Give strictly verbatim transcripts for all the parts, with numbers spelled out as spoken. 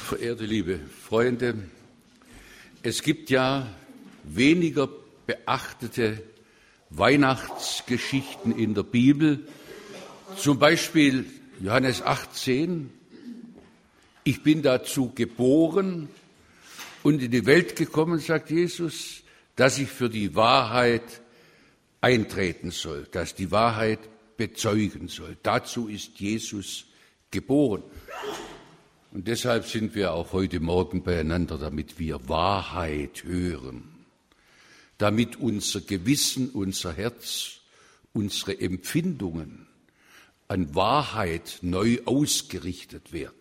Verehrte liebe Freunde, es gibt ja weniger beachtete Weihnachtsgeschichten in der Bibel, zum Beispiel Johannes achtzehn, ich bin dazu geboren und in die Welt gekommen, sagt Jesus, dass ich für die Wahrheit eintreten soll, dass die Wahrheit bezeugen soll. Dazu ist Jesus geboren. Und deshalb sind wir auch heute Morgen beieinander, damit wir Wahrheit hören, damit unser Gewissen, unser Herz, unsere Empfindungen an Wahrheit neu ausgerichtet werden.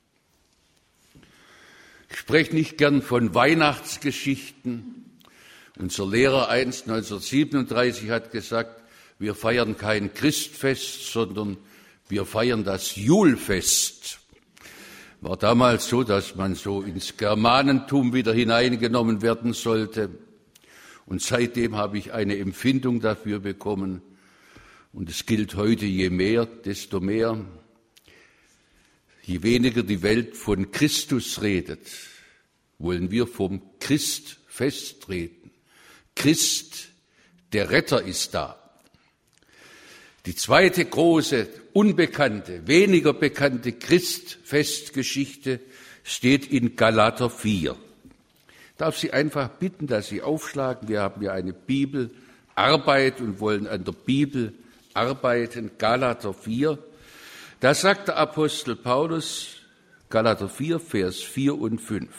Ich spreche nicht gern von Weihnachtsgeschichten. Unser Lehrer einst neunzehnhundertsiebenunddreißig hat gesagt, wir feiern kein Christfest, sondern wir feiern das Julfest. War damals so, dass man so ins Germanentum wieder hineingenommen werden sollte. Und seitdem habe ich eine Empfindung dafür bekommen. Und es gilt heute, je mehr, desto mehr. Je weniger die Welt von Christus redet, wollen wir vom Christfest reden. Christ, der Retter, ist da. Die zweite große, unbekannte, weniger bekannte Christfestgeschichte steht in Galater vier. Ich darf Sie einfach bitten, dass Sie aufschlagen. Wir haben ja eine Bibelarbeit und wollen an der Bibel arbeiten. Galater vier. Da sagt der Apostel Paulus, Galater vier, Vers vier und fünf.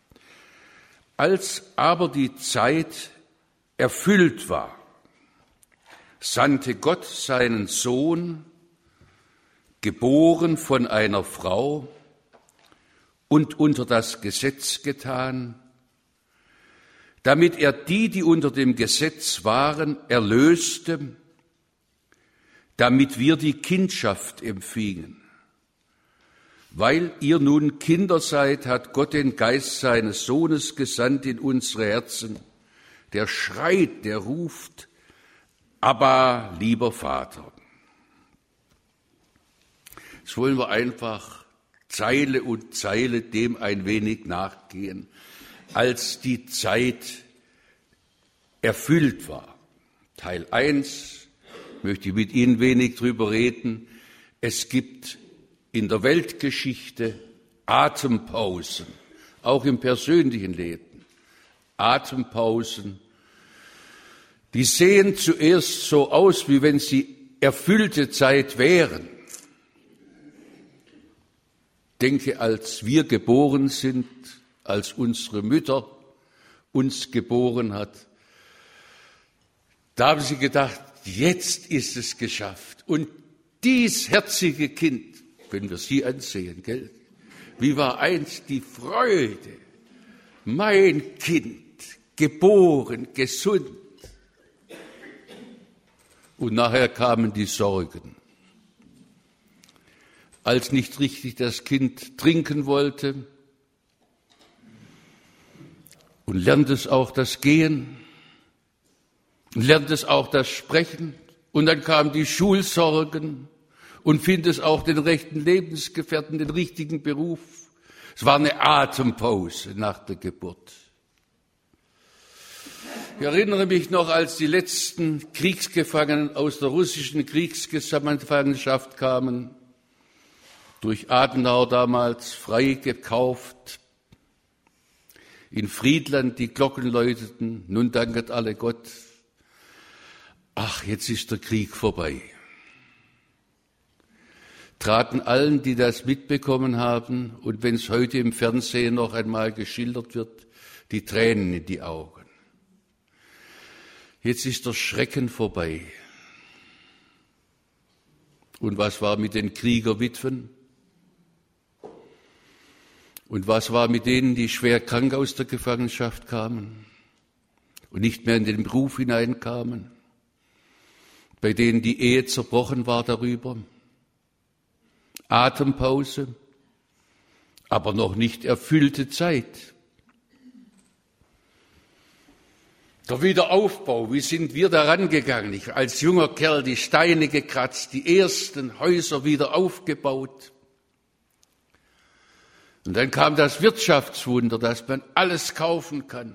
Als aber die Zeit erfüllt war, sandte Gott seinen Sohn, geboren von einer Frau und unter das Gesetz getan, damit er die, die unter dem Gesetz waren, erlöste, damit wir die Kindschaft empfingen. Weil ihr nun Kinder seid, hat Gott den Geist seines Sohnes gesandt in unsere Herzen, der schreit, der ruft, aber lieber Vater. Jetzt wollen wir einfach Zeile und Zeile dem ein wenig nachgehen, als die Zeit erfüllt war. Teil eins möchte ich mit Ihnen wenig drüber reden. Es gibt in der Weltgeschichte Atempausen, auch im persönlichen Leben. Atempausen, die sehen zuerst so aus, wie wenn sie erfüllte Zeit wären. Denke, als wir geboren sind, als unsere Mütter uns geboren hat, da haben sie gedacht, jetzt ist es geschafft. Und dies herzige Kind, wenn wir sie ansehen, gell? Wie war einst die Freude? Mein Kind, geboren, gesund. Und nachher kamen die Sorgen. Als nicht richtig das Kind trinken wollte und lernt es auch das Gehen, und lernt es auch das Sprechen. Und dann kamen die Schulsorgen und findet es auch den rechten Lebensgefährten, den richtigen Beruf. Es war eine Atempause nach der Geburt. Ich erinnere mich noch, als die letzten Kriegsgefangenen aus der russischen Kriegsgefangenschaft kamen, durch Adenauer damals freigekauft, in Friedland die Glocken läuteten, nun danket alle Gott. Ach, jetzt ist der Krieg vorbei. Traten allen, die das mitbekommen haben, und wenn es heute im Fernsehen noch einmal geschildert wird, die Tränen in die Augen. Jetzt ist der Schrecken vorbei. Und was war mit den Kriegerwitwen? Und was war mit denen, die schwer krank aus der Gefangenschaft kamen und nicht mehr in den Beruf hineinkamen? Bei denen die Ehe zerbrochen war darüber? Atempause, aber noch nicht erfüllte Zeit. Der Wiederaufbau, wie sind wir daran gegangen? Ich als junger Kerl die Steine gekratzt, die ersten Häuser wieder aufgebaut. Und dann kam das Wirtschaftswunder, dass man alles kaufen kann.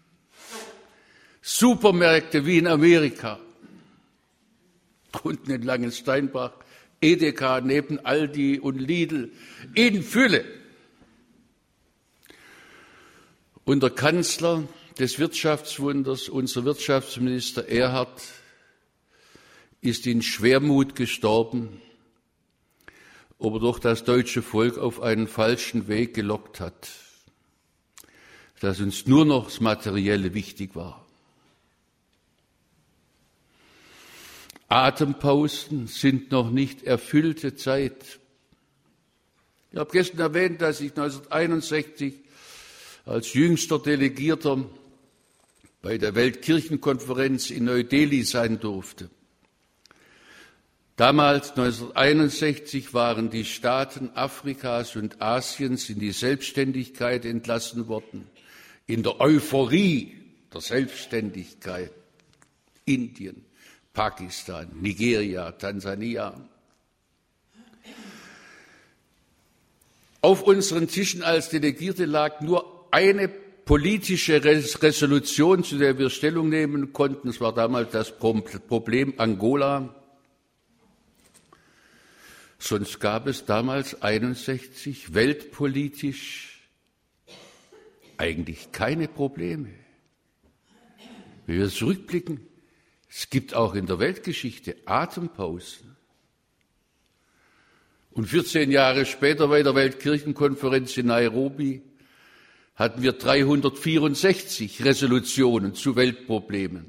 Supermärkte wie in Amerika. Unten in Langensteinbach, Edeka neben Aldi und Lidl in Fülle. Und der Kanzler des Wirtschaftswunders, unser Wirtschaftsminister Erhard, ist in Schwermut gestorben, ob er doch das deutsche Volk auf einen falschen Weg gelockt hat, dass uns nur noch das Materielle wichtig war. Atempausen sind noch nicht erfüllte Zeit. Ich habe gestern erwähnt, dass ich neunzehnhunderteinundsechzig als jüngster Delegierter bei der Weltkirchenkonferenz in Neu-Delhi sein durfte. Damals, neunzehnhunderteinundsechzig, waren die Staaten Afrikas und Asiens in die Selbstständigkeit entlassen worden, in der Euphorie der Selbstständigkeit. Indien, Pakistan, Nigeria, Tansania. Auf unseren Tischen als Delegierte lag nur eine politische Resolution, zu der wir Stellung nehmen konnten. Es war damals das Problem Angola. Sonst gab es damals einundsechzig weltpolitisch eigentlich keine Probleme. Wenn wir zurückblicken, es gibt auch in der Weltgeschichte Atempausen. Und vierzehn Jahre später bei der Weltkirchenkonferenz in Nairobi hatten wir dreihundertvierundsechzig Resolutionen zu Weltproblemen.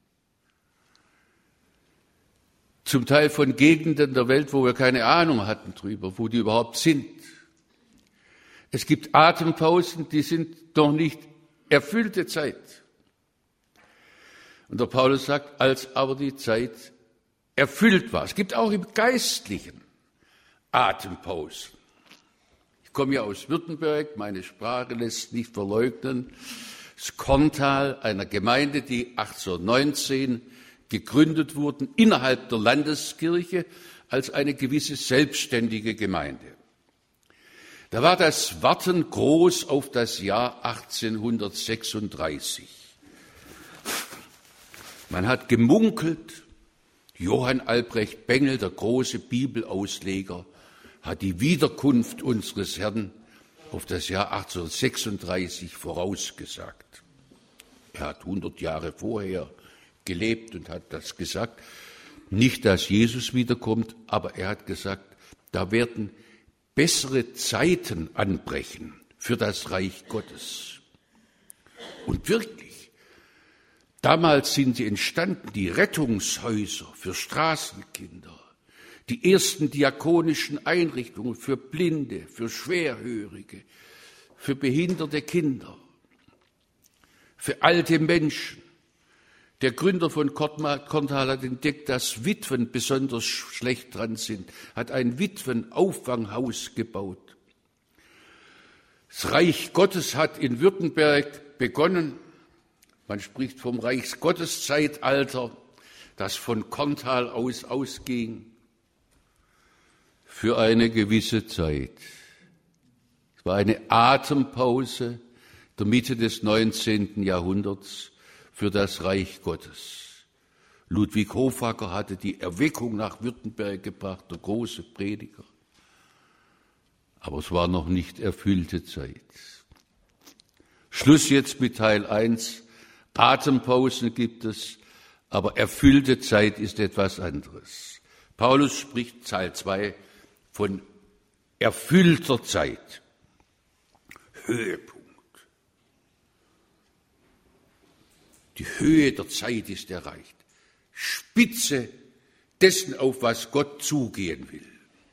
Zum Teil von Gegenden der Welt, wo wir keine Ahnung hatten drüber, wo die überhaupt sind. Es gibt Atempausen, die sind noch nicht erfüllte Zeit. Und der Paulus sagt, als aber die Zeit erfüllt war. Es gibt auch im Geistlichen Atempausen. Ich komme ja aus Württemberg, meine Sprache lässt nicht verleugnen. Das Korntal, einer Gemeinde, die achtzehnhundertneunzehn gegründet wurde, innerhalb der Landeskirche als eine gewisse selbstständige Gemeinde. Da war das Warten groß auf das Jahr achtzehnhundertsechsunddreißig. Man hat gemunkelt, Johann Albrecht Bengel, der große Bibelausleger, hat die Wiederkunft unseres Herrn auf das Jahr achtzehnhundertsechsunddreißig vorausgesagt. Er hat hundert Jahre vorher gelebt und hat das gesagt. Nicht, dass Jesus wiederkommt, aber er hat gesagt, da werden bessere Zeiten anbrechen für das Reich Gottes. Und wirklich, damals sind sie entstanden, die Rettungshäuser für Straßenkinder, die ersten diakonischen Einrichtungen für Blinde, für Schwerhörige, für behinderte Kinder, für alte Menschen. Der Gründer von Korntal hat entdeckt, dass Witwen besonders schlecht dran sind, hat ein Witwenauffanghaus gebaut. Das Reich Gottes hat in Württemberg begonnen. Man spricht vom Reichsgotteszeitalter, das von Korntal aus ausging, für eine gewisse Zeit. Es war eine Atempause der Mitte des neunzehnten Jahrhunderts für das Reich Gottes. Ludwig Hofacker hatte die Erweckung nach Württemberg gebracht, der große Prediger. Aber es war noch nicht erfüllte Zeit. Schluss jetzt mit Teil eins. Atempausen gibt es, aber erfüllte Zeit ist etwas anderes. Paulus spricht Teil zwei von erfüllter Zeit. Höhepunkt. Die Höhe der Zeit ist erreicht. Spitze dessen, auf was Gott zugehen will.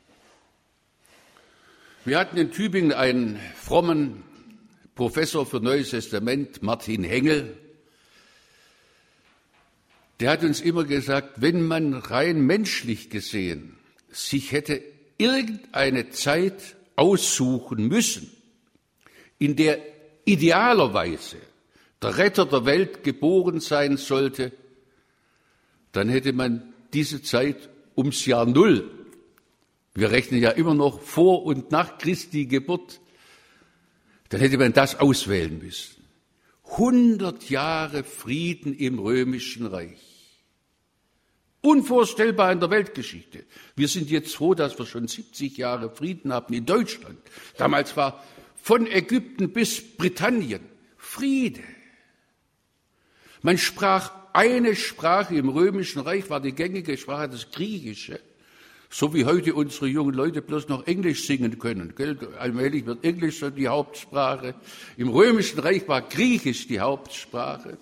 Wir hatten in Tübingen einen frommen Professor für Neues Testament, Martin Hengel. Der hat uns immer gesagt, wenn man rein menschlich gesehen sich hätte irgendeine Zeit aussuchen müssen, in der idealerweise der Retter der Welt geboren sein sollte, dann hätte man diese Zeit ums Jahr Null. Wir rechnen ja immer noch vor und nach Christi Geburt. dann hätte man das auswählen müssen. hundert Jahre Frieden im Römischen Reich. Unvorstellbar in der Weltgeschichte. Wir sind jetzt froh, dass wir schon siebzig Jahre Frieden haben in Deutschland. Damals war von Ägypten bis Britannien Friede. Man sprach eine Sprache im Römischen Reich, war die gängige Sprache das Griechische. So wie heute unsere jungen Leute bloß noch Englisch singen können. Gell? Allmählich wird Englisch so die Hauptsprache. Im Römischen Reich war Griechisch die Hauptsprache.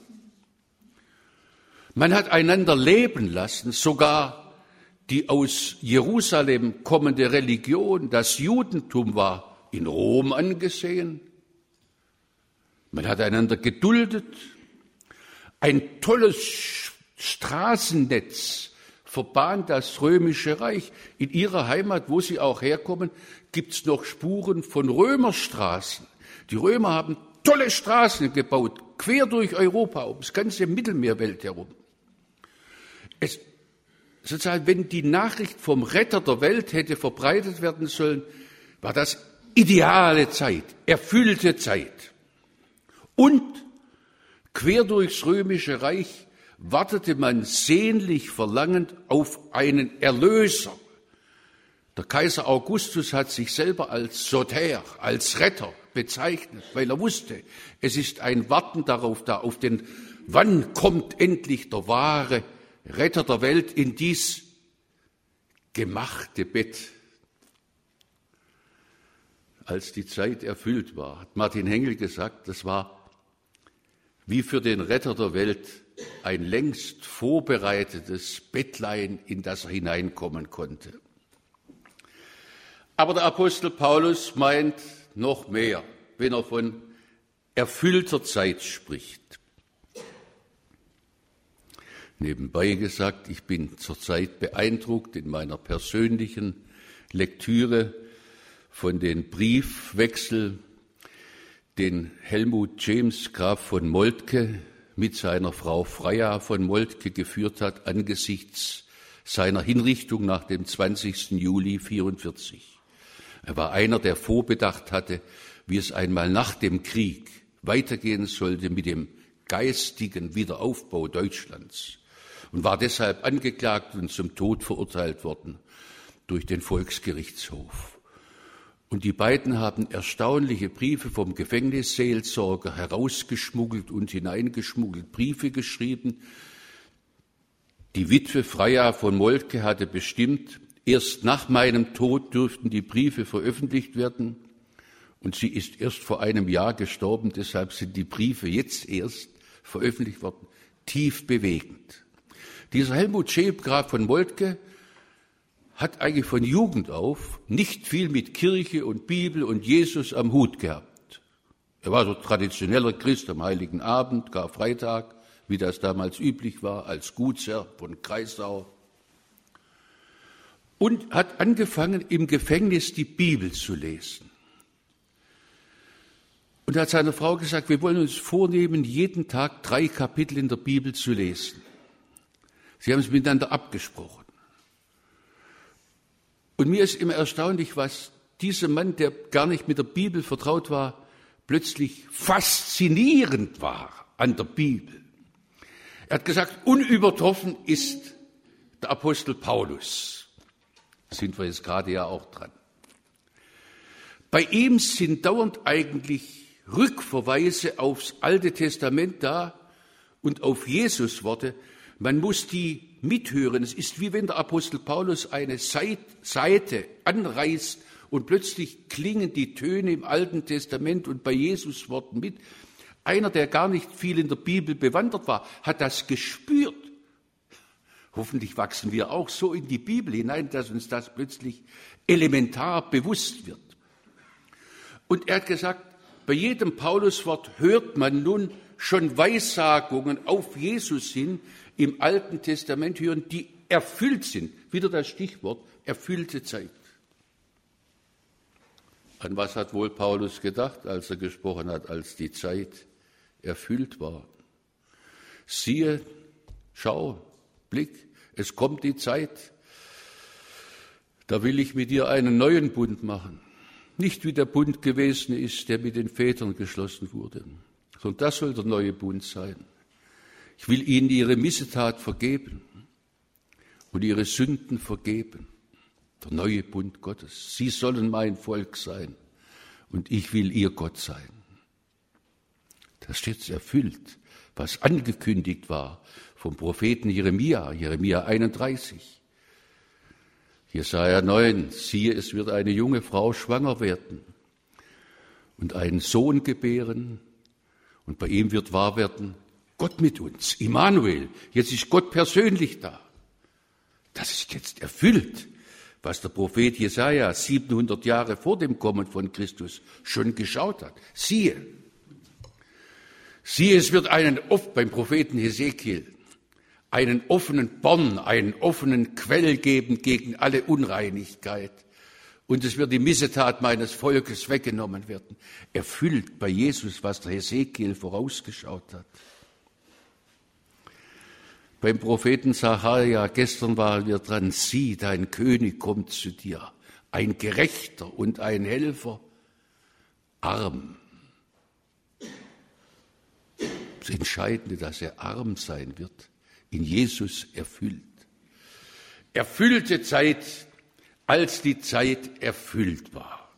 Man hat einander leben lassen, sogar die aus Jerusalem kommende Religion, das Judentum, war in Rom angesehen. Man hat einander geduldet. Ein tolles Straßennetz verbahnt das Römische Reich. In ihrer Heimat, wo sie auch herkommen, gibt's noch Spuren von Römerstraßen. Die Römer haben tolle Straßen gebaut, quer durch Europa, um das ganze Mittelmeerwelt herum. Es, sozusagen, wenn die Nachricht vom Retter der Welt hätte verbreitet werden sollen, war das ideale Zeit, erfüllte Zeit. Und quer durchs Römische Reich wartete man sehnlich verlangend auf einen Erlöser. Der Kaiser Augustus hat sich selber als Soter, als Retter bezeichnet, weil er wusste, es ist ein Warten darauf da, auf den, wann kommt endlich der wahre Retter der Welt in dies gemachte Bett. Als die Zeit erfüllt war, hat Martin Hengel gesagt, das war wie für den Retter der Welt ein längst vorbereitetes Bettlein, in das er hineinkommen konnte. Aber der Apostel Paulus meint noch mehr, wenn er von erfüllter Zeit spricht. Nebenbei gesagt, ich bin zurzeit beeindruckt in meiner persönlichen Lektüre von den Briefwechseln, den Helmut James Graf von Moltke mit seiner Frau Freya von Moltke geführt hat angesichts seiner Hinrichtung nach dem zwanzigsten Juli vierundvierzig. Er war einer, der vorbedacht hatte, wie es einmal nach dem Krieg weitergehen sollte mit dem geistigen Wiederaufbau Deutschlands und war deshalb angeklagt und zum Tod verurteilt worden durch den Volksgerichtshof. Und die beiden haben erstaunliche Briefe vom Gefängnisseelsorger herausgeschmuggelt und hineingeschmuggelt, Briefe geschrieben. Die Witwe Freya von Moltke hatte bestimmt, erst nach meinem Tod dürften die Briefe veröffentlicht werden. Und sie ist erst vor einem Jahr gestorben, deshalb sind die Briefe jetzt erst veröffentlicht worden. Tief bewegend. Dieser Helmut Schäb, Graf von Moltke, hat eigentlich von Jugend auf nicht viel mit Kirche und Bibel und Jesus am Hut gehabt. Er war so traditioneller Christ am Heiligen Abend, Karfreitag, wie das damals üblich war, als Gutsherr von Kreisau. Und hat angefangen, im Gefängnis die Bibel zu lesen. Und er hat seiner Frau gesagt, wir wollen uns vornehmen, jeden Tag drei Kapitel in der Bibel zu lesen. Sie haben es miteinander abgesprochen. Und mir ist immer erstaunlich, was dieser Mann, der gar nicht mit der Bibel vertraut war, plötzlich faszinierend war an der Bibel. Er hat gesagt, unübertroffen ist der Apostel Paulus. Da sind wir jetzt gerade ja auch dran. Bei ihm sind dauernd eigentlich Rückverweise aufs Alte Testament da und auf Jesus-Worte. Man muss die mithören. Es ist wie wenn der Apostel Paulus eine Seite anreißt und plötzlich klingen die Töne im Alten Testament und bei Jesus-Worten mit. Einer, der gar nicht viel in der Bibel bewandert war, hat das gespürt. Hoffentlich wachsen wir auch so in die Bibel hinein, dass uns das plötzlich elementar bewusst wird. Und er hat gesagt, bei jedem Pauluswort hört man nun schon Weissagungen auf Jesus hin, im Alten Testament hören, die erfüllt sind. Wieder das Stichwort, erfüllte Zeit. An was hat wohl Paulus gedacht, als er gesprochen hat, als die Zeit erfüllt war? Siehe, schau, Blick, es kommt die Zeit, da will ich mit dir einen neuen Bund machen. nicht wie der Bund gewesen ist, der mit den Vätern geschlossen wurde, sondern das soll der neue Bund sein. Ich will ihnen ihre Missetat vergeben und ihre Sünden vergeben. Der neue Bund Gottes. Sie sollen mein Volk sein und ich will ihr Gott sein. Das steht erfüllt, was angekündigt war vom Propheten Jeremia, Jeremia einunddreißig. Jesaja neun, siehe, es wird eine junge Frau schwanger werden und einen Sohn gebären und bei ihm wird wahr werden, Gott mit uns, Immanuel, jetzt ist Gott persönlich da. Das ist jetzt erfüllt, was der Prophet Jesaja siebenhundert Jahre vor dem Kommen von Christus schon geschaut hat. Siehe, siehe, es wird einen, beim Propheten Hesekiel, einen offenen Born, einen offenen Quell geben gegen alle Unreinigkeit. Und es wird die Missetat meines Volkes weggenommen werden. Erfüllt bei Jesus, was der Hesekiel vorausgeschaut hat. Beim Propheten Sacharja, gestern waren wir dran, sieh, dein König kommt zu dir, ein Gerechter und ein Helfer, arm. Das Entscheidende, dass er arm sein wird, in Jesus erfüllt. Erfüllte Zeit, als die Zeit erfüllt war.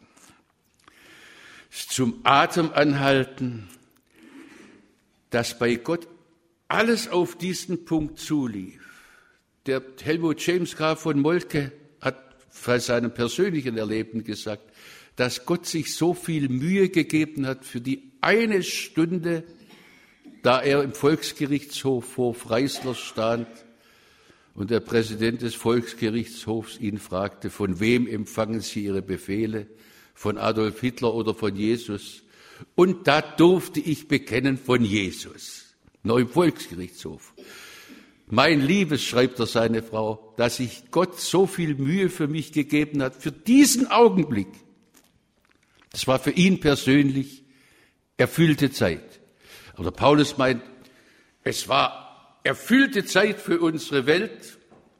Zum Atemanhalten, dass bei Gott alles auf diesen Punkt zulief. Der Helmut James Graf von Moltke hat bei seinem persönlichen Erleben gesagt, dass Gott sich so viel Mühe gegeben hat für die eine Stunde, da er im Volksgerichtshof vor Freisler stand und der Präsident des Volksgerichtshofs ihn fragte, von wem empfangen Sie Ihre Befehle, von Adolf Hitler oder von Jesus? Und da durfte ich bekennen, von Jesus, noch im Volksgerichtshof. Mein Liebes, schreibt er seine Frau, dass sich Gott so viel Mühe für mich gegeben hat, für diesen Augenblick. Das war für ihn persönlich erfüllte Zeit. Aber Paulus meint, es war erfüllte Zeit für unsere Welt.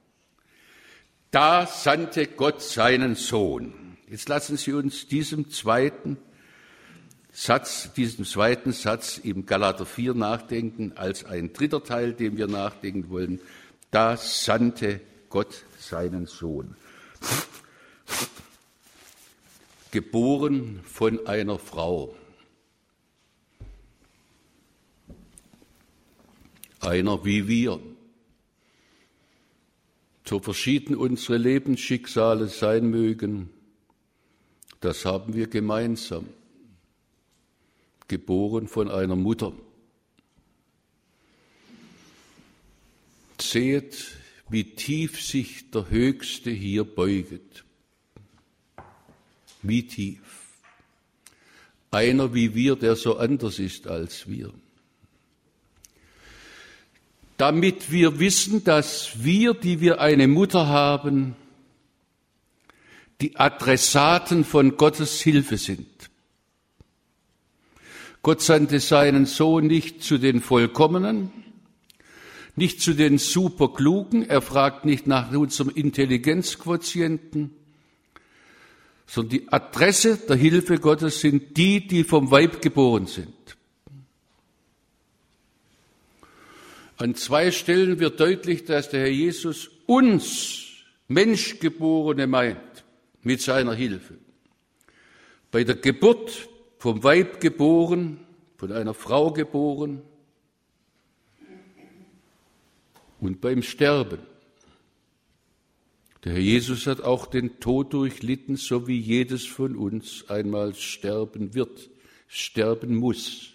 Da sandte Gott seinen Sohn. Jetzt lassen Sie uns diesem zweiten Satz, diesem zweiten Satz im Galater vier nachdenken, als ein dritter Teil, dem wir nachdenken wollen. Da sandte Gott seinen Sohn. Geboren von einer Frau. Einer wie wir. So verschieden unsere Lebensschicksale sein mögen, das haben wir gemeinsam. Geboren von einer Mutter. Seht, wie tief sich der Höchste hier beuget. Wie tief. Einer wie wir, der so anders ist als wir. Damit wir wissen, dass wir, die wir eine Mutter haben, die Adressaten von Gottes Hilfe sind. Gott sandte seinen Sohn nicht zu den Vollkommenen, nicht zu den Superklugen, er fragt nicht nach unserem Intelligenzquotienten, sondern die Adresse der Hilfe Gottes sind die, die vom Weib geboren sind. An zwei Stellen wird deutlich, dass der Herr Jesus uns Menschgeborene meint mit seiner Hilfe. Bei der Geburt vom Weib geboren, von einer Frau geboren und beim Sterben. Der Herr Jesus hat auch den Tod durchlitten, so wie jedes von uns einmal sterben wird, sterben muss.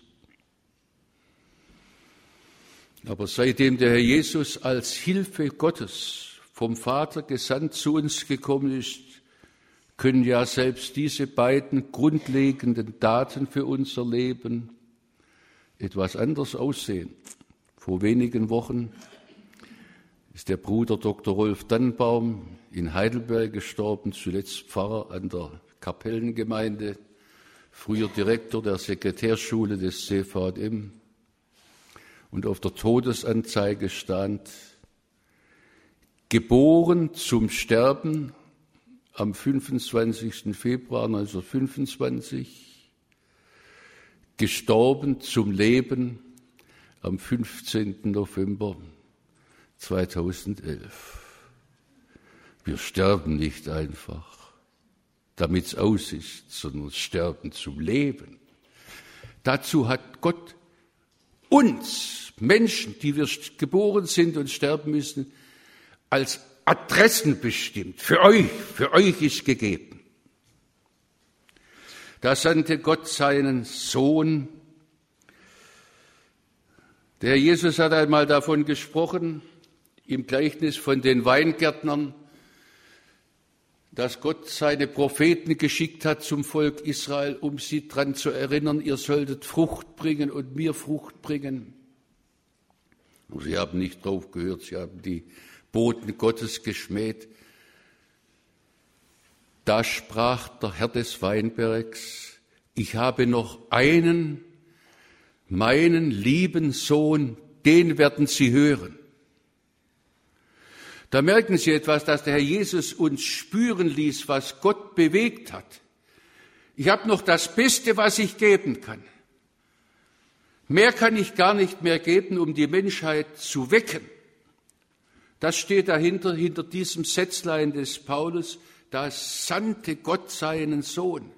Aber seitdem der Herr Jesus als Hilfe Gottes vom Vater gesandt zu uns gekommen ist, können ja selbst diese beiden grundlegenden Daten für unser Leben etwas anders aussehen. Vor wenigen Wochen ist der Bruder Doktor Rolf Dannenbaum in Heidelberg gestorben, zuletzt Pfarrer an der Kapellengemeinde, früher Direktor der Sekretärschule des C V M. Und auf der Todesanzeige stand, geboren zum Sterben, am fünfundzwanzigsten Februar neunzehnhundertfünfundzwanzig, gestorben zum Leben am fünfzehnten November zweitausendelf. Wir sterben nicht einfach, damit es aus ist, sondern sterben zum Leben. Dazu hat Gott uns, Menschen, die wir geboren sind und sterben müssen, als Adressen bestimmt. Für euch, für euch ist gegeben. Da sandte Gott seinen Sohn. Der Herr Jesus hat einmal davon gesprochen, im Gleichnis von den Weingärtnern, dass Gott seine Propheten geschickt hat zum Volk Israel, um sie daran zu erinnern, ihr solltet Frucht bringen und mir Frucht bringen. Und sie haben nicht drauf gehört, sie haben die Boten Gottes geschmäht. Da sprach der Herr des Weinbergs: Ich habe noch einen, meinen lieben Sohn, den werden Sie hören. Da merken Sie etwas, dass der Herr Jesus uns spüren ließ, was Gott bewegt hat. Ich habe noch das Beste, was ich geben kann. Mehr kann ich gar nicht mehr geben, um die Menschheit zu wecken. Das steht dahinter, hinter diesem Sätzlein des Paulus: Da sandte Gott seinen Sohn.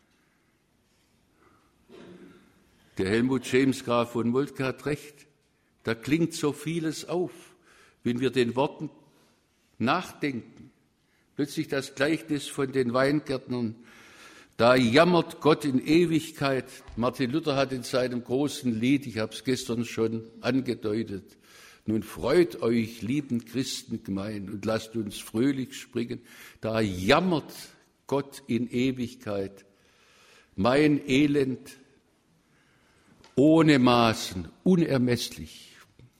Der Helmut James Graf von Moltke hat recht. Da klingt so vieles auf, wenn wir den Worten nachdenken. Plötzlich das Gleichnis von den Weingärtnern. Da jammert Gott in Ewigkeit. Martin Luther hat in seinem großen Lied, ich habe es gestern schon angedeutet, nun freut euch, lieben Christen gemein, und lasst uns fröhlich springen. Da jammert Gott in Ewigkeit. Mein Elend ohne Maßen, unermesslich.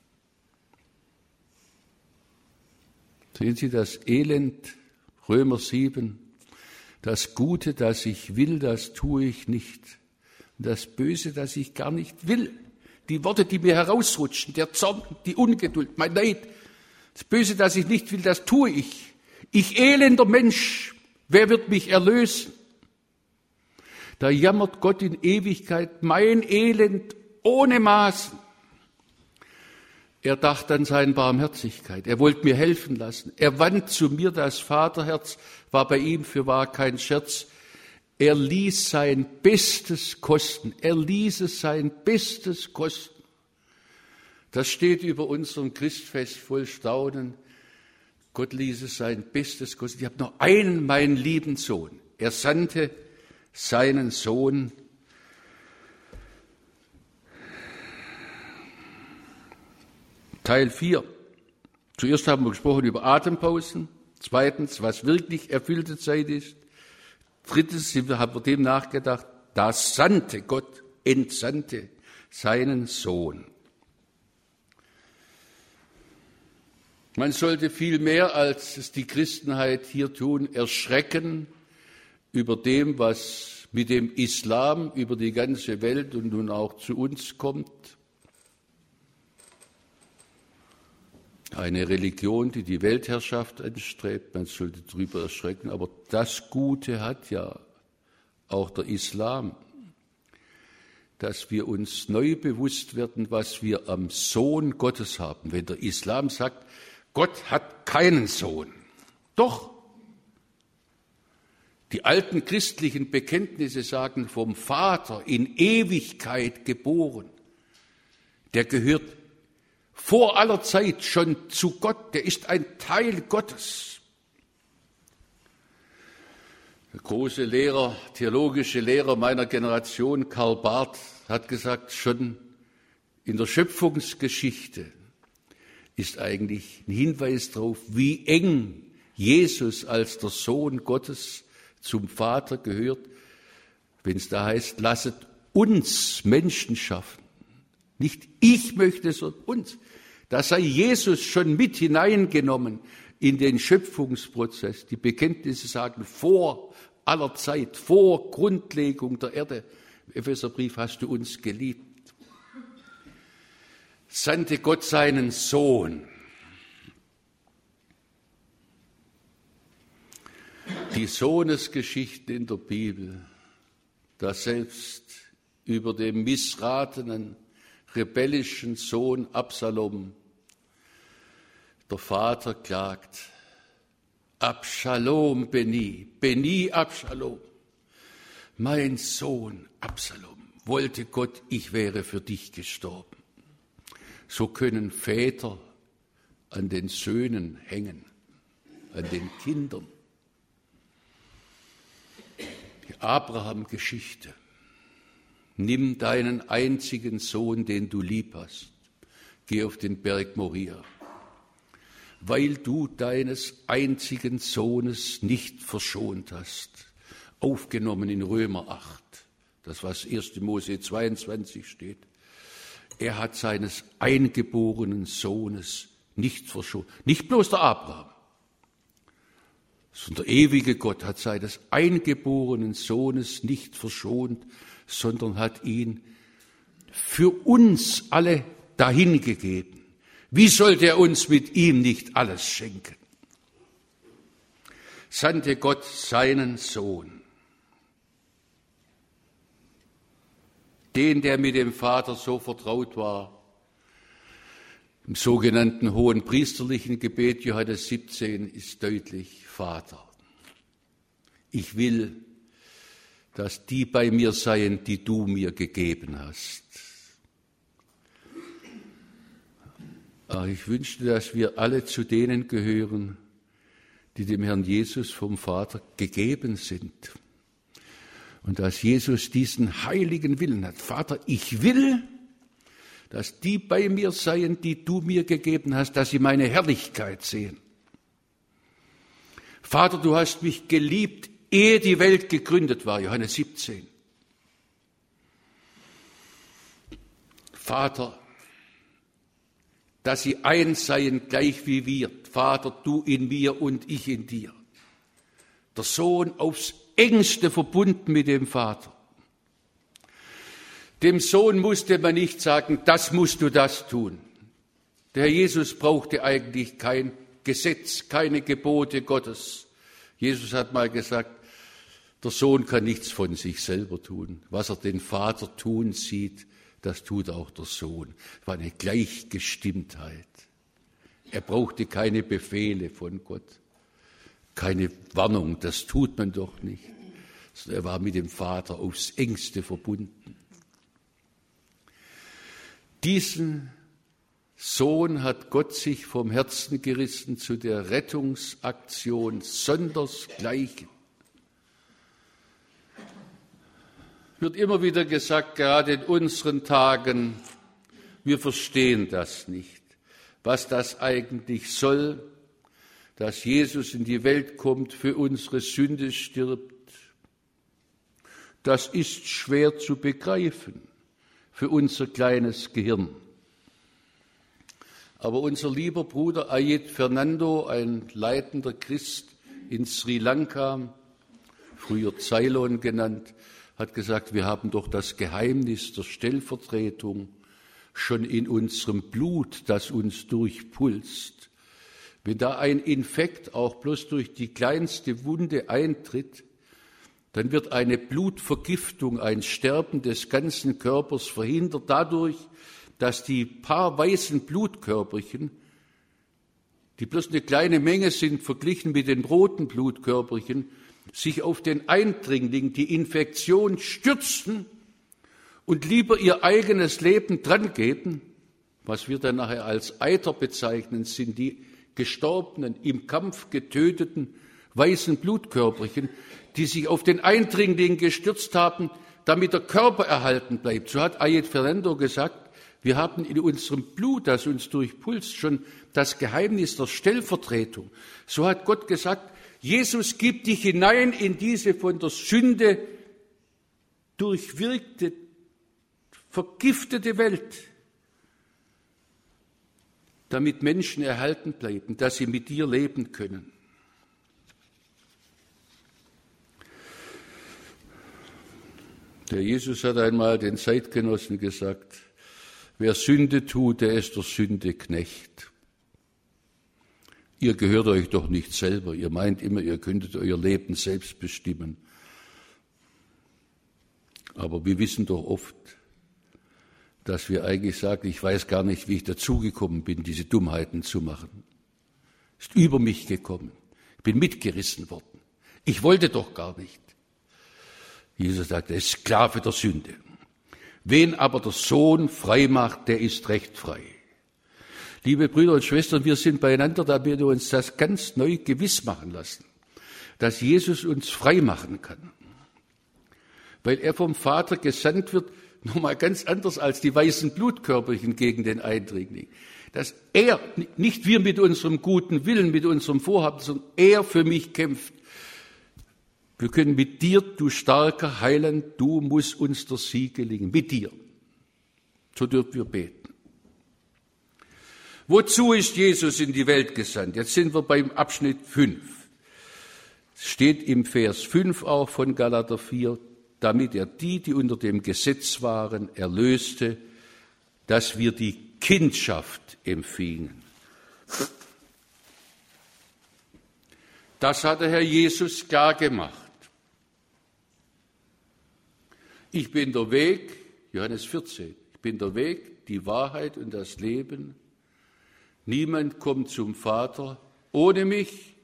Sehen Sie das Elend, Römer sieben, das Gute, das ich will, das tue ich nicht. Und das Böse, das ich gar nicht will. Die Worte, die mir herausrutschen, der Zorn, die Ungeduld, mein Neid. Das Böse, das ich nicht will, das tue ich. Ich elender Mensch, wer wird mich erlösen? Da jammert Gott in Ewigkeit, mein Elend ohne Maßen. Er dachte an seine Barmherzigkeit. Er wollte mir helfen lassen. Er wandte zu mir das Vaterherz, war bei ihm fürwahr kein Scherz. Er ließ sein Bestes kosten. Er ließ es sein Bestes kosten. Das steht über unserem Christfest voll Staunen. Gott ließ es sein Bestes kosten. Ich habe noch einen, meinen lieben Sohn. Er sandte seinen Sohn. Teil vier. Zuerst haben wir gesprochen über Atempausen. Zweitens, was wirklich erfüllte Zeit ist. Drittens haben wir dem nachgedacht, da sandte Gott, entsandte seinen Sohn. Man sollte viel mehr, als es die Christenheit hier tun, erschrecken über dem, was mit dem Islam über die ganze Welt und nun auch zu uns kommt. Eine Religion, die die Weltherrschaft anstrebt, man sollte darüber erschrecken, aber das Gute hat ja auch der Islam, dass wir uns neu bewusst werden, was wir am Sohn Gottes haben. Wenn der Islam sagt, Gott hat keinen Sohn. Doch, die alten christlichen Bekenntnisse sagen, vom Vater in Ewigkeit geboren. Der gehört vor aller Zeit schon zu Gott, der ist ein Teil Gottes. Der große Lehrer, theologische Lehrer meiner Generation, Karl Barth, hat gesagt, schon in der Schöpfungsgeschichte ist eigentlich ein Hinweis darauf, wie eng Jesus als der Sohn Gottes zum Vater gehört, wenn es da heißt, lasset uns Menschen schaffen. Nicht ich möchte, sondern uns. Da sei Jesus schon mit hineingenommen in den Schöpfungsprozess. Die Bekenntnisse sagen, vor aller Zeit, vor Grundlegung der Erde, im Epheserbrief, hast du uns geliebt. Sandte Gott seinen Sohn. Die Sohnesgeschichten in der Bibel, dass selbst über dem missratenen, rebellischen Sohn Absalom der Vater klagt: Absalom Beni, Beni Absalom, mein Sohn Absalom, wollte Gott, ich wäre für dich gestorben. So können Väter an den Söhnen hängen, an den Kindern. Die Abraham-Geschichte. Nimm deinen einzigen Sohn, den du lieb hast, geh auf den Berg Moria, weil du deines einzigen Sohnes nicht verschont hast. Aufgenommen in Römer acht, das was erster Mose zweiundzwanzig steht. Er hat seines eingeborenen Sohnes nicht verschont. Nicht bloß der Abraham, sondern der ewige Gott hat seines eingeborenen Sohnes nicht verschont, sondern hat ihn für uns alle dahingegeben. Wie sollte er uns mit ihm nicht alles schenken? Sandte Gott seinen Sohn, den, der mit dem Vater so vertraut war, im sogenannten hohen priesterlichen Gebet Johannes siebzehn ist deutlich: Vater, ich will, dass die bei mir seien, die du mir gegeben hast. Aber ich wünschte, dass wir alle zu denen gehören, die dem Herrn Jesus vom Vater gegeben sind. Und dass Jesus diesen heiligen Willen hat. Vater, ich will, dass die bei mir seien, die du mir gegeben hast, dass sie meine Herrlichkeit sehen. Vater, du hast mich geliebt, ehe die Welt gegründet war, Johannes siebzehn. Vater, dass sie eins seien, gleich wie wir. Vater, du in mir und ich in dir. Der Sohn aufs engste verbunden mit dem Vater. Dem Sohn musste man nicht sagen, das musst du das tun. Der Herr Jesus brauchte eigentlich kein Gesetz, keine Gebote Gottes. Jesus hat mal gesagt, der Sohn kann nichts von sich selber tun. Was er den Vater tun sieht, das tut auch der Sohn. Es war eine Gleichgestimmtheit. Er brauchte keine Befehle von Gott, keine Warnung, das tut man doch nicht. Er war mit dem Vater aufs engste verbunden. Diesen Sohn hat Gott sich vom Herzen gerissen zu der Rettungsaktion sondersgleichen. Wird immer wieder gesagt, gerade in unseren Tagen, wir verstehen das nicht, was das eigentlich soll, dass Jesus in die Welt kommt, für unsere Sünde stirbt. Das ist schwer zu begreifen für unser kleines Gehirn. Aber unser lieber Bruder Ayet Fernando, ein leitender Christ in Sri Lanka, früher Ceylon genannt, hat gesagt, wir haben doch das Geheimnis der Stellvertretung schon in unserem Blut, das uns durchpulst. Wenn da ein Infekt auch bloß durch die kleinste Wunde eintritt, dann wird eine Blutvergiftung, ein Sterben des ganzen Körpers verhindert dadurch, dass die paar weißen Blutkörperchen, die bloß eine kleine Menge sind verglichen mit den roten Blutkörperchen, sich auf den Eindringling, die Infektion stürzen und lieber ihr eigenes Leben drangeben. Was wir dann nachher als Eiter bezeichnen, sind die gestorbenen, im Kampf getöteten weißen Blutkörperchen, die sich auf den Eindringling gestürzt haben, damit der Körper erhalten bleibt. So hat Ayet Fernando gesagt, wir haben in unserem Blut, das uns durchpulst, schon das Geheimnis der Stellvertretung. So hat Gott gesagt, Jesus gibt dich hinein in diese von der Sünde durchwirkte, vergiftete Welt, damit Menschen erhalten bleiben, dass sie mit dir leben können. Der Jesus hat einmal den Zeitgenossen gesagt, wer Sünde tut, der ist der Sünde Knecht. Ihr gehört euch doch nicht selber. Ihr meint immer, ihr könntet euer Leben selbst bestimmen. Aber wir wissen doch oft, dass wir eigentlich sagen, ich weiß gar nicht, wie ich dazugekommen bin, diese Dummheiten zu machen. Ist über mich gekommen. Ich bin mitgerissen worden. Ich wollte doch gar nicht. Jesus sagt, er ist Sklave der Sünde. Wen aber der Sohn frei macht, der ist recht frei. Liebe Brüder und Schwestern, wir sind beieinander, da wir uns das ganz neu gewiss machen lassen, dass Jesus uns frei machen kann. Weil er vom Vater gesandt wird, nochmal ganz anders als die weißen Blutkörperchen gegen den Eindringling. Dass er, nicht wir mit unserem guten Willen, mit unserem Vorhaben, sondern er für mich kämpft. Wir können mit dir, du starker Heiland, du musst uns der Sieg gelingen. Mit dir. So dürfen wir beten. Wozu ist Jesus in die Welt gesandt? Jetzt sind wir beim Abschnitt fünf. Es steht im Vers fünf auch von Galater vier, damit er die, die unter dem Gesetz waren, erlöste, dass wir die Kindschaft empfingen. Das hat der Herr Jesus klar gemacht. Ich bin der Weg, Johannes vierzehn, ich bin der Weg, die Wahrheit und das Leben. Niemand kommt zum Vater ohne mich.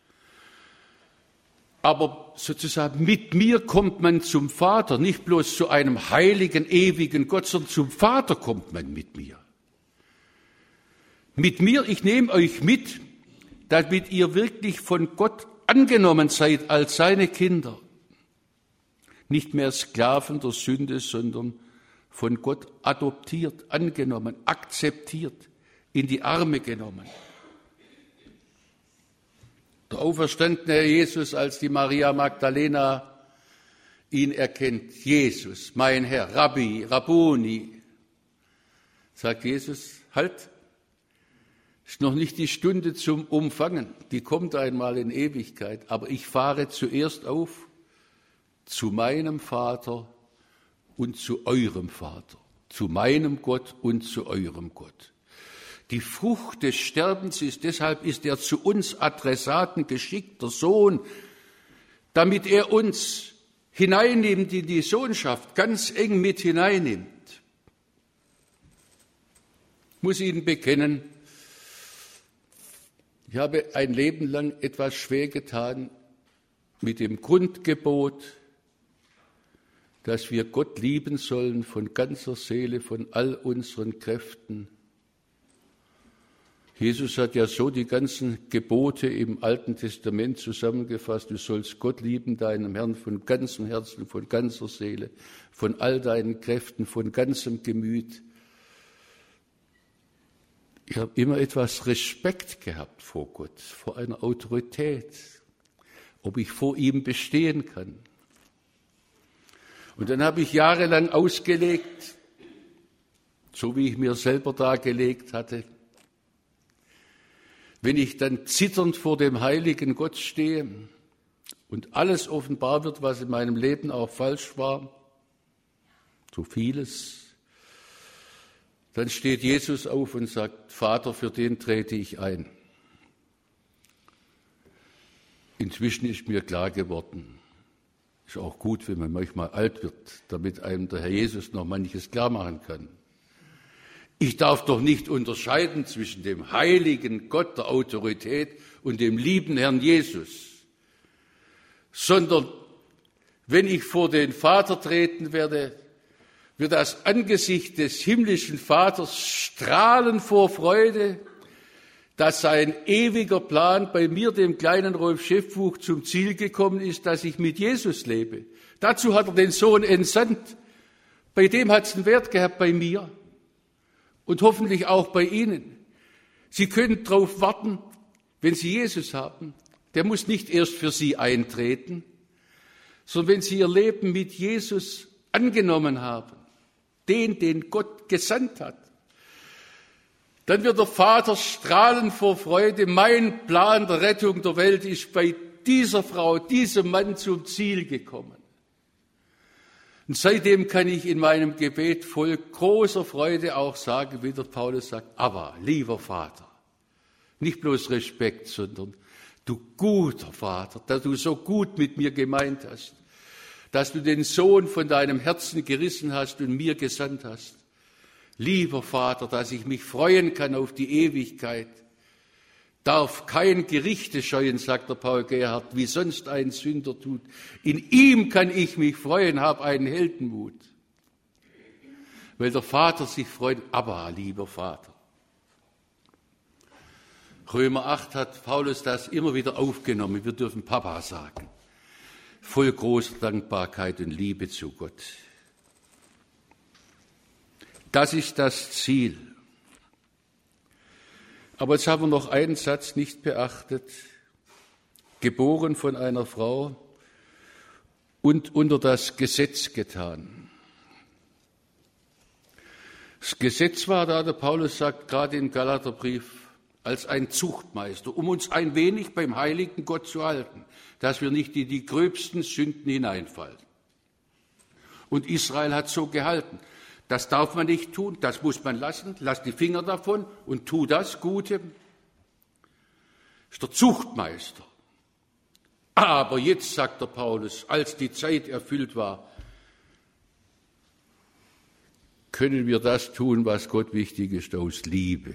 Aber sozusagen mit mir kommt man zum Vater, nicht bloß zu einem heiligen, ewigen Gott, sondern zum Vater kommt man mit mir. Mit mir, ich nehme euch mit, damit ihr wirklich von Gott angenommen seid als seine Kinder. Nicht mehr Sklaven der Sünde, sondern von Gott adoptiert, angenommen, akzeptiert, in die Arme genommen. Der auferstandene Herr Jesus, als die Maria Magdalena ihn erkennt, Jesus, mein Herr, Rabbi, Rabboni, sagt Jesus, halt, ist noch nicht die Stunde zum Umfangen, die kommt einmal in Ewigkeit, aber ich fahre zuerst auf zu meinem Vater und zu eurem Vater, zu meinem Gott und zu eurem Gott. Die Frucht des Sterbens ist, deshalb ist er zu uns Adressaten geschickt, der Sohn, damit er uns hineinnimmt in die Sohnschaft, ganz eng mit hineinnimmt. Ich muss Ihnen bekennen, ich habe ein Leben lang etwas schwer getan mit dem Grundgebot, dass wir Gott lieben sollen von ganzer Seele, von all unseren Kräften. Jesus hat ja so die ganzen Gebote im Alten Testament zusammengefasst. Du sollst Gott lieben, deinem Herrn, von ganzem Herzen, von ganzer Seele, von all deinen Kräften, von ganzem Gemüt. Ich habe immer etwas Respekt gehabt vor Gott, vor einer Autorität, ob ich vor ihm bestehen kann. Und dann habe ich jahrelang ausgelegt, so wie ich mir selber dargelegt hatte. Wenn ich dann zitternd vor dem heiligen Gott stehe und alles offenbar wird, was in meinem Leben auch falsch war, so vieles, dann steht Jesus auf und sagt, Vater, für den trete ich ein. Inzwischen ist mir klar geworden, ist auch gut, wenn man manchmal alt wird, damit einem der Herr Jesus noch manches klar machen kann. Ich darf doch nicht unterscheiden zwischen dem heiligen Gott der Autorität und dem lieben Herrn Jesus, sondern wenn ich vor den Vater treten werde, wird das Angesicht des himmlischen Vaters strahlen vor Freude, dass sein ewiger Plan bei mir, dem kleinen Rolf Schäffbuch, zum Ziel gekommen ist, dass ich mit Jesus lebe. Dazu hat er den Sohn entsandt. Bei dem hat es einen Wert gehabt, bei mir. Und hoffentlich auch bei Ihnen. Sie können darauf warten, wenn Sie Jesus haben. Der muss nicht erst für Sie eintreten, sondern wenn Sie Ihr Leben mit Jesus angenommen haben, den, den Gott gesandt hat, dann wird der Vater strahlen vor Freude. Mein Plan der Rettung der Welt ist bei dieser Frau, diesem Mann zum Ziel gekommen. Und seitdem kann ich in meinem Gebet voll großer Freude auch sagen, wie der Paulus sagt, aber lieber Vater, Nicht bloß Respekt, sondern du guter Vater, dass du so gut mit mir gemeint hast, dass du den Sohn von deinem Herzen gerissen hast und mir gesandt hast. Lieber Vater, dass ich mich freuen kann auf die Ewigkeit, darf kein Gerichte scheuen, sagt der Paul Gerhard, wie sonst ein Sünder tut. In ihm kann ich mich freuen, habe einen Heldenmut. Weil der Vater sich freut, aber lieber Vater. Römer acht hat Paulus das immer wieder aufgenommen. Wir dürfen Papa sagen. Voll großer Dankbarkeit und Liebe zu Gott. Das ist das Ziel. Aber jetzt haben wir noch einen Satz nicht beachtet. Geboren von einer Frau und unter das Gesetz getan. Das Gesetz war da, der Paulus sagt gerade im Galaterbrief, als ein Zuchtmeister, um uns ein wenig beim heiligen Gott zu halten, dass wir nicht in die gröbsten Sünden hineinfallen. Und Israel hat so gehalten. Das darf man nicht tun, das muss man lassen, lass die Finger davon und tu das Gute. Das ist der Zuchtmeister. Aber jetzt, sagt der Paulus, als die Zeit erfüllt war, können wir das tun, was Gott wichtig ist, aus Liebe.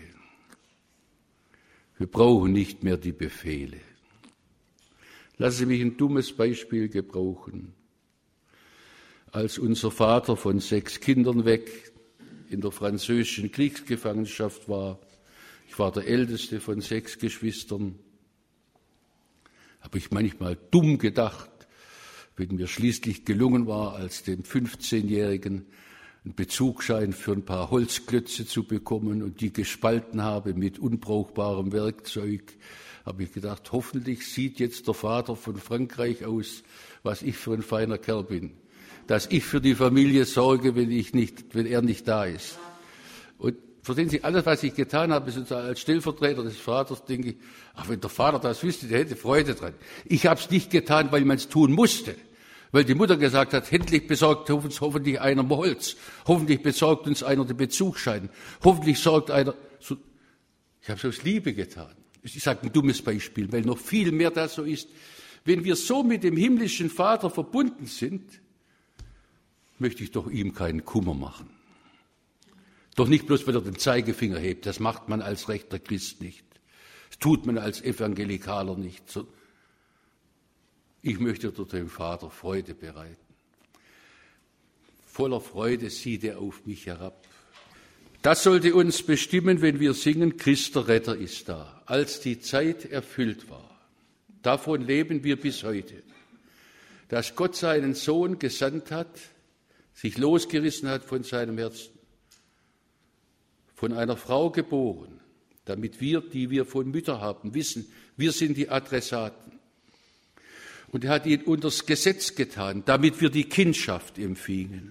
Wir brauchen nicht mehr die Befehle. Lassen Sie mich ein dummes Beispiel gebrauchen. Als unser Vater von sechs Kindern weg in der französischen Kriegsgefangenschaft war, ich war der älteste von sechs Geschwistern, habe ich manchmal dumm gedacht, wenn mir schließlich gelungen war, als dem fünfzehnjährigen einen Bezugsschein für ein paar Holzklötze zu bekommen und die gespalten habe mit unbrauchbarem Werkzeug, habe ich gedacht, hoffentlich sieht jetzt der Vater von Frankreich aus, was ich für ein feiner Kerl bin, dass ich für die Familie sorge, wenn ich nicht, wenn er nicht da ist. Und verstehen Sie, alles, was ich getan habe, als Stellvertreter des Vaters, denke ich, ach, wenn der Vater das wüsste, der hätte Freude dran. Ich habe es nicht getan, weil man es tun musste. Weil die Mutter gesagt hat, endlich besorgt uns hoffentlich einer Holz, hoffentlich besorgt uns einer den Bezugsschein, hoffentlich sorgt einer. So, ich habe es aus Liebe getan. Ich sage ein dummes Beispiel, weil noch viel mehr das so ist. Wenn wir so mit dem himmlischen Vater verbunden sind, möchte ich doch ihm keinen Kummer machen. Doch nicht bloß, weil er den Zeigefinger hebt, das macht man als rechter Christ nicht. Das tut man als Evangelikaler nicht. So, ich möchte durch den Vater Freude bereiten. Voller Freude sieht er auf mich herab. Das sollte uns bestimmen, wenn wir singen, Christ der Retter ist da, als die Zeit erfüllt war. Davon leben wir bis heute, dass Gott seinen Sohn gesandt hat, sich losgerissen hat von seinem Herzen, von einer Frau geboren, damit wir, die wir von Müttern haben, wissen, wir sind die Adressaten. Und er hat ihn unter das Gesetz getan, damit wir die Kindschaft empfingen.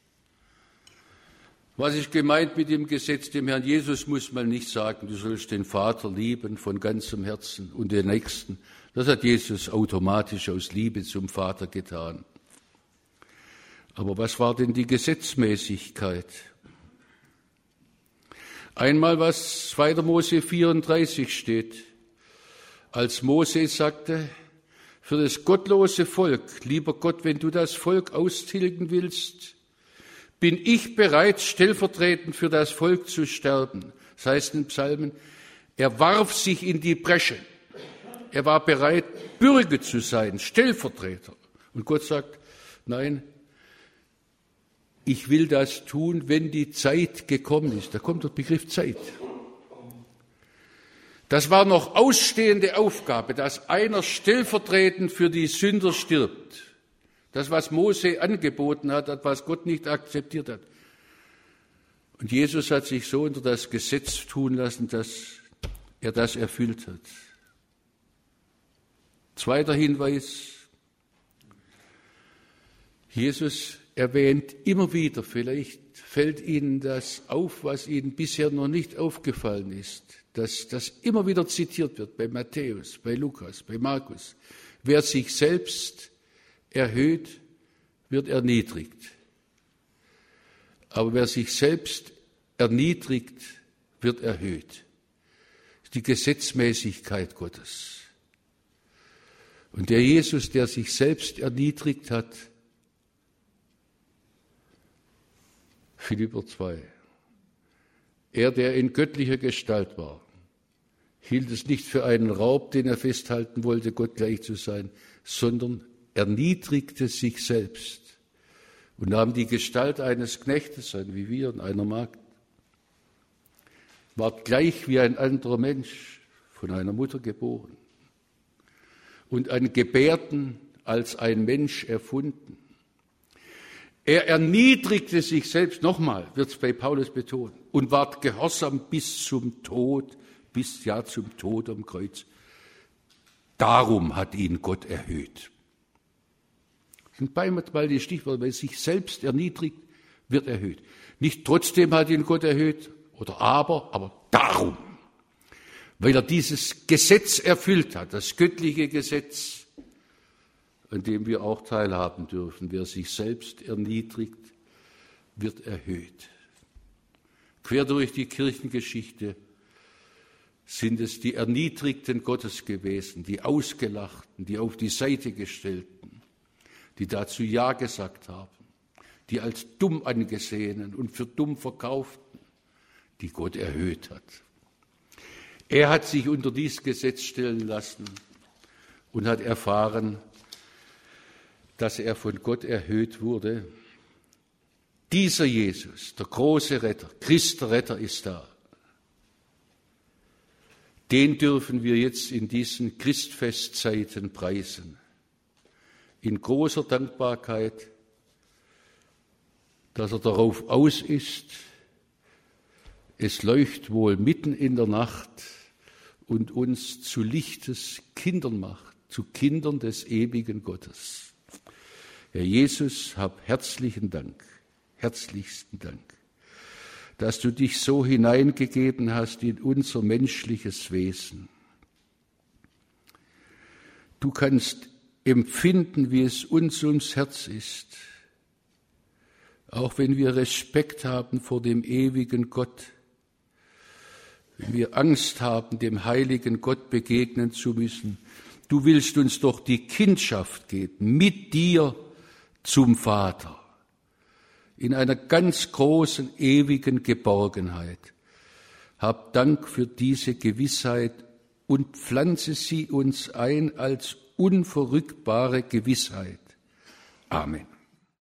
Was ist gemeint mit dem Gesetz? Dem Herrn Jesus muss man nicht sagen, du sollst den Vater lieben von ganzem Herzen und den Nächsten. Das hat Jesus automatisch aus Liebe zum Vater getan. Aber was war denn die Gesetzmäßigkeit? Einmal, was zweiter Mose vierunddreißig steht, als Mose sagte, für das gottlose Volk, lieber Gott, wenn du das Volk austilgen willst, bin ich bereit, stellvertretend für das Volk zu sterben. Das heißt in Psalmen, er warf sich in die Bresche. Er war bereit, Bürger zu sein, Stellvertreter. Und Gott sagt, nein, ich will das tun, wenn die Zeit gekommen ist. Da kommt der Begriff Zeit. Das war noch ausstehende Aufgabe, dass einer stellvertretend für die Sünder stirbt. Das, was Mose angeboten hat, was Gott nicht akzeptiert hat. Und Jesus hat sich so unter das Gesetz tun lassen, dass er das erfüllt hat. Zweiter Hinweis. Jesus erwähnt immer wieder, vielleicht fällt Ihnen das auf, was Ihnen bisher noch nicht aufgefallen ist, dass das immer wieder zitiert wird bei Matthäus, bei Lukas, bei Markus. Wer sich selbst erhöht, wird erniedrigt. Aber wer sich selbst erniedrigt, wird erhöht. Das ist die Gesetzmäßigkeit Gottes. Und der Jesus, der sich selbst erniedrigt hat, Philipper zwei, er, der in göttlicher Gestalt war, hielt es nicht für einen Raub, den er festhalten wollte, Gott gleich zu sein, sondern erniedrigte sich selbst und nahm die Gestalt eines Knechtes an, wie wir, und einer Magd, ward gleich wie ein anderer Mensch, von einer Mutter geboren und an Gebärden als ein Mensch erfunden. Er erniedrigte sich selbst, nochmal wird es bei Paulus betont, und ward gehorsam bis zum Tod, bis ja zum Tod am Kreuz. Darum hat ihn Gott erhöht. Das sind beimal die Stichworte, weil sich selbst erniedrigt, wird erhöht. Nicht trotzdem hat ihn Gott erhöht oder aber, aber darum. Weil er dieses Gesetz erfüllt hat, das göttliche Gesetz, an dem wir auch teilhaben dürfen. Wer sich selbst erniedrigt, wird erhöht. Quer durch die Kirchengeschichte sind es die Erniedrigten Gottes gewesen, die Ausgelachten, die auf die Seite gestellten, die dazu Ja gesagt haben, die als dumm angesehenen und für dumm verkauften, die Gott erhöht hat. Er hat sich unter dieses Gesetz stellen lassen und hat erfahren, dass er von Gott erhöht wurde. Dieser Jesus, der große Retter, Christ der Retter ist da. Den dürfen wir jetzt in diesen Christfestzeiten preisen. In großer Dankbarkeit, dass er darauf aus ist, es leuchtet wohl mitten in der Nacht und uns zu Lichtes Kindern macht, zu Kindern des ewigen Gottes. Herr Jesus, hab herzlichen Dank, herzlichsten Dank, dass du dich so hineingegeben hast in unser menschliches Wesen. Du kannst empfinden, wie es uns ums Herz ist, auch wenn wir Respekt haben vor dem ewigen Gott, wenn wir Angst haben, dem heiligen Gott begegnen zu müssen. Du willst uns doch die Kindschaft geben, mit dir zum Vater, in einer ganz großen, ewigen Geborgenheit. Hab Dank für diese Gewissheit und pflanze sie uns ein als unverrückbare Gewissheit. Amen.